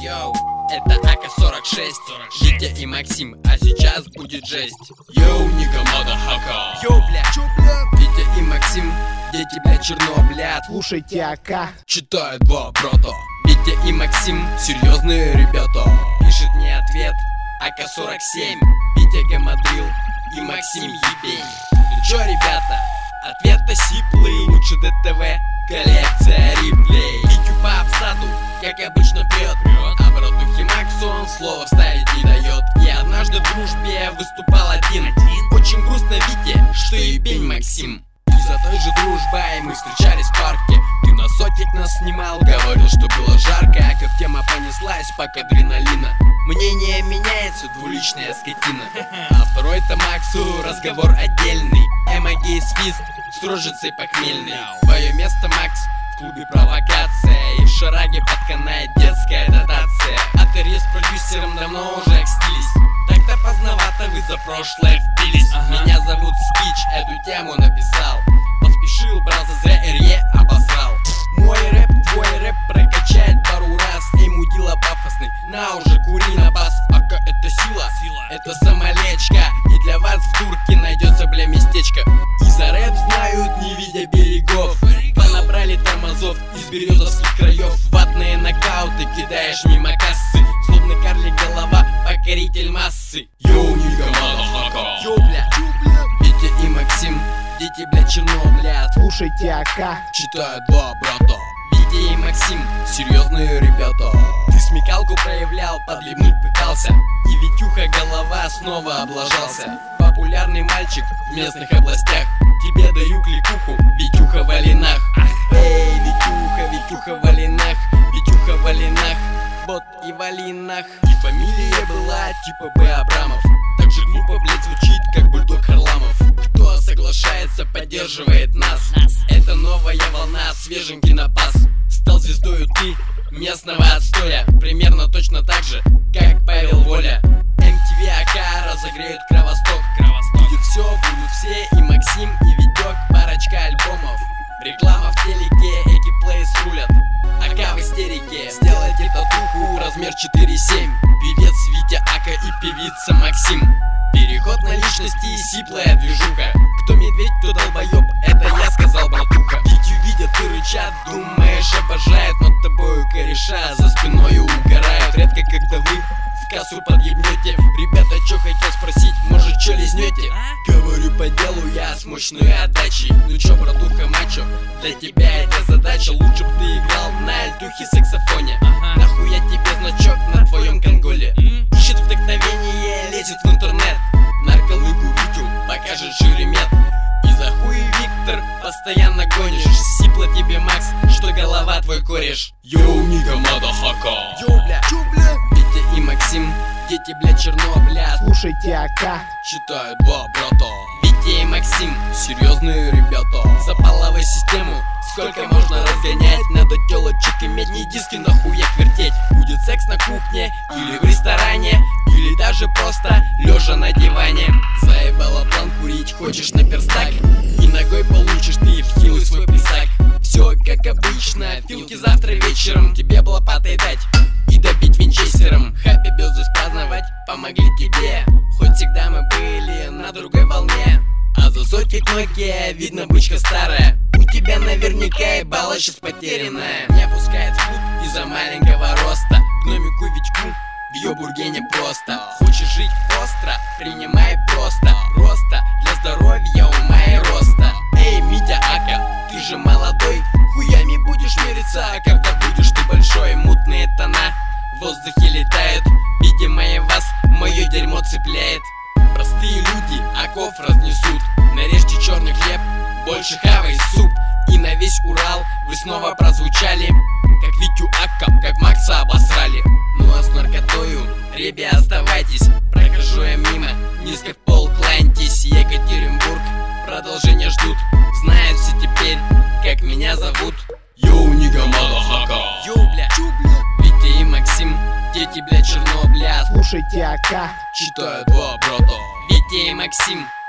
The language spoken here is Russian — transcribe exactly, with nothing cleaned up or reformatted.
Йоу, это эй ка сорок шесть, Витя и Максим, а сейчас будет жесть. Йоу, нига мадафака. Йоу, бля, чё, бля? Витя и Максим, дети, бля, черноблят. Слушайте АК. Читает два брата. Витя и Максим, серьезные ребята. Пишет мне ответ эй ка сорок семь, Витя гамадрил и Максим ебень. Ну чё, ребята, ответ-то сиплый. Лучше дэ тэ вэ, коллекция реплей. Витю по обсаду, как обычно прет, а братухе Максу он слова вставить не дает. Я однажды в дружбе выступал один. Очень грустно, Вите, что ебень, Максим. Из-за той же дружбой мы встречались в парке. Ты на сотик нас снимал, говорил, что было жарко. А как тема понеслась, пак адреналина. Мнение меняется, двуличная скотина. А второй-то Максу разговор отдельный. Эмоги и свист с рожицей похмельной. Твое место, Макс, в клубе провокация. И в шараге подканает детская дотация. А ты с продюсером давно уже окстились. Так-то поздновато вы за прошлое впились. Ага. Меня зовут Скич, эту тему написал. Поспешил, брал за зря Эрье обосрал. Мой рэп, твой рэп прокачает пару раз. Эй, мудила пафосный, на уже кури на бас. АК это сила, сила, это самолечка. И для вас в дурке найдется, бля, местечко. И за рэп знают, не видя берегов. Понабрали тормозов из березовских краев. Ватные нокауты кидаешь мимо кассы. Словно карлик голова, покоритель массы. Йоу, нига мадафака. Йоу, бля, Витя и Максим, дети, бля, черноблят. Слушайте АК. Читают два брата. Витя и Максим, серьезные ребята. Ты смекалку проявлял, подливнуть пытался. И Витюха голова снова облажался. Популярный мальчик в местных областях. Тебе даю кликуху, Витюха в Алинах. Эй, Витюха, Витюха в Алинах. Витюха в Алинах, вот и в Алинах. И фамилия была типа Б. Абрамов. Так же глупо, блядь, звучит, как бульдог Харламов. Кто соглашается, поддерживает нас. Это новая волна, свеженький напас. Стал звездою ты местного отстоя. Примерно точно так же, как Павел Воля. эм ти ви АК разогреют Кровосток. Будет все, будут все, и Максим, и Витек. Парочка альбомов, реклама в телеке, Экиплейс рулят. АК в истерике, сделайте татуху, размер четыре семь. Певец Витя АК и певица Максим. Переход на личности, сиплая движуха. Кто медведь, кто долбоеб, это я сказал, братуха. Витю видят и рычат, думаешь, обожают над тобою кореша, за спиною угорают. Редко когда вы в кассу подъебнете. Ребята, чё хотел спросить, может, чё лизнете? Говорю по делу я с мощной отдачей. Ну чё, братуха, мачо, для тебя это задача. Лучше б ты играл на альтухе саксофоне. Ага. Нахуя тебе значок на твоем конголе? Ищет вдохновение, лезет в интернет. Нарколыгу Витю покажет Шеремет. И за хуй, Виктор, постоянно гонишь. Сипло тебе, Макс, что голова твой кореш. Йоу, нига мадафака. Йоу, бля, чё, бля? Витя и Максим, дети, бля, черноблят. Слушайте АК. Читают два брата. Витя и Максим, серьезные ребята. За половую систему сколько можно разгонять? Надо телочек иметь, не диски нахуя вертеть. Будет секс на кухне или в ресторане, или даже просто лежа на диване. Заебала план курить, хочешь на перстак, и ногой получишь ты в хилый свой писак. Все как обычно, филки завтра вечером тебе б лопатой дать и добить винчестером. Хэппи бёрздэй праздновать помогли тебе, хоть всегда мы были на другой волне. А за сотик Nokia видно бычка старая. У тебя наверняка ебало сейчас потерянная. Не опускает в путь из-за маленького роста. Гномику Витьку в ее бурге не просто. Хочешь жить остро, принимай просто. Роста для здоровья, ума и роста. Эй, Митя АК, ты же молодой, хуями будешь мериться, а когда будешь ты большой? Мутные тона в воздухе летают, видимо и вас мое дерьмо цепляет. Простые люди оков разнесут. Нарежьте черный хлеб, больше хавай суп. И на весь Урал вы снова прозвучали, как Витю АК, как Макса обосрали. Ну а с наркотою, ребя, оставайтесь. Прохожу я мимо, низко в пол кланяйтесь. Екатеринбург, продолжение ждут. Знают все теперь, как меня зовут. Йоу, нига мадафака. Йоу, бля, чё, бля? Витя и Максим, дети, бля, черноблят. Слушайте АК. Читают два брата. Витя и Максим,